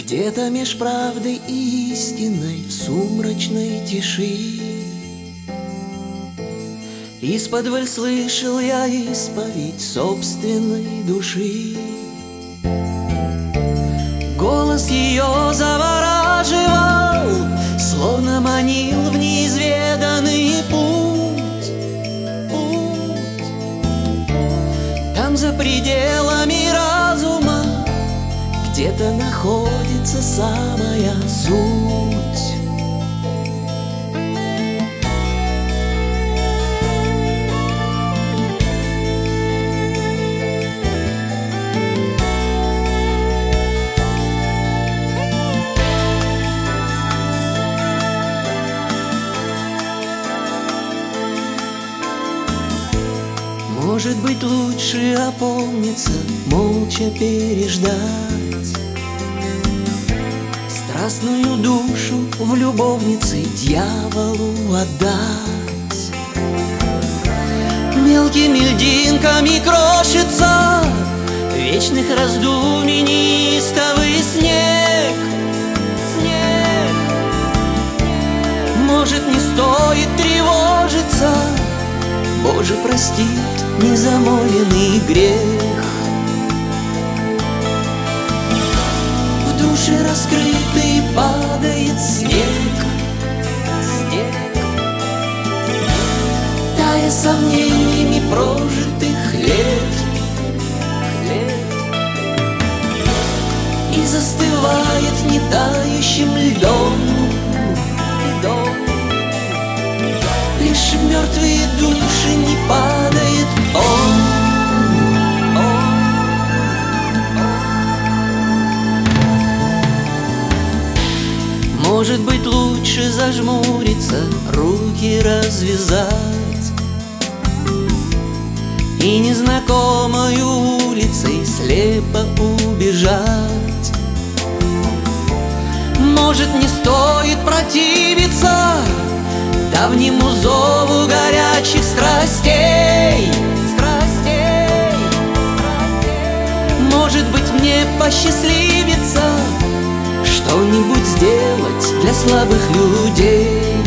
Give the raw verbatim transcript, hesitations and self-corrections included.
Где-то меж правдой и истиной в сумрачной тиши исподволь слышал я исповедь собственной души. Голос ее завораживал, словно манил в неизведанный путь, путь. Там за пределами разума где-то находится самая суть. Может быть, лучше опомниться, молча переждать, страстную душу в любовнице дьяволу отдать. Мелкими льдинками крошится вечных раздумий неистовый снег, снег. Может, не стоит тревожиться, Боже, простит незамоленный грех. В душе раскрытый падает снег, снег, тая сомнениями прожитых лет, лет, и застывает нетающим льдом, льдом. Лишь в мертвые души не падает он, он. Может быть, лучше зажмуриться, руки развязать и незнакомою улицей слепо убежать. Может, не стоит противиться давнему зову горячих страстей, страстей, страстей. Может быть, мне посчастливится что-нибудь сделать для слабых людей.